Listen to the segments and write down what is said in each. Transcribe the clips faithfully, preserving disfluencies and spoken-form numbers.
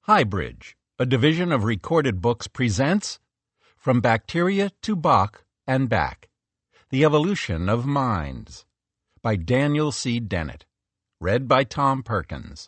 Highbridge, a division of Recorded Books, presents From Bacteria to Bach and Back, The Evolution of Minds, by Daniel C. Dennett, read by Tom Perkins.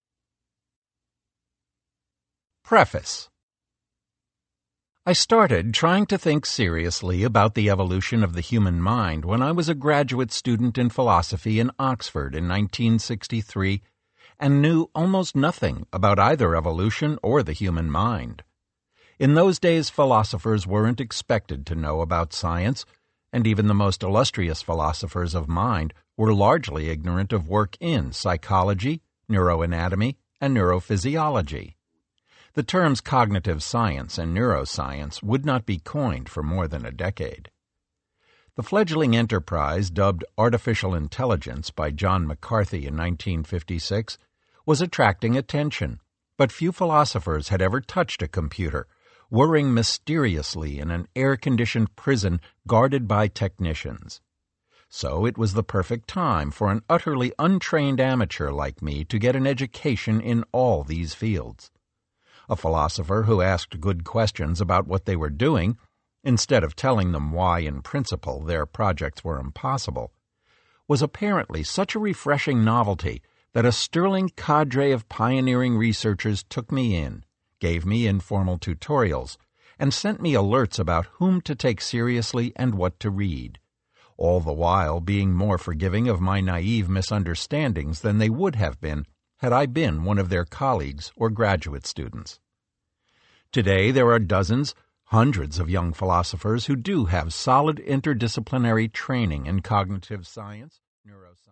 Preface. I started trying to think seriously about the evolution of the human mind when I was a graduate student in philosophy in Oxford in nineteen sixty-three and knew almost nothing about either evolution or the human mind. In those days, philosophers weren't expected to know about science, and even the most illustrious philosophers of mind were largely ignorant of work in psychology, neuroanatomy, and neurophysiology. The terms cognitive science and neuroscience would not be coined for more than a decade. The fledgling enterprise, dubbed Artificial Intelligence by John McCarthy in nineteen fifty-six, was attracting attention, but few philosophers had ever touched a computer, whirring mysteriously in an air-conditioned prison guarded by technicians. So it was the perfect time for an utterly untrained amateur like me to get an education in all these fields. A philosopher who asked good questions about what they were doing, instead of telling them why in principle their projects were impossible, was apparently such a refreshing novelty that a sterling cadre of pioneering researchers took me in, gave me informal tutorials, and sent me alerts about whom to take seriously and what to read, all the while being more forgiving of my naive misunderstandings than they would have been had I been one of their colleagues or graduate students. Today there are dozens, hundreds of young philosophers who do have solid interdisciplinary training in cognitive science, neuroscience,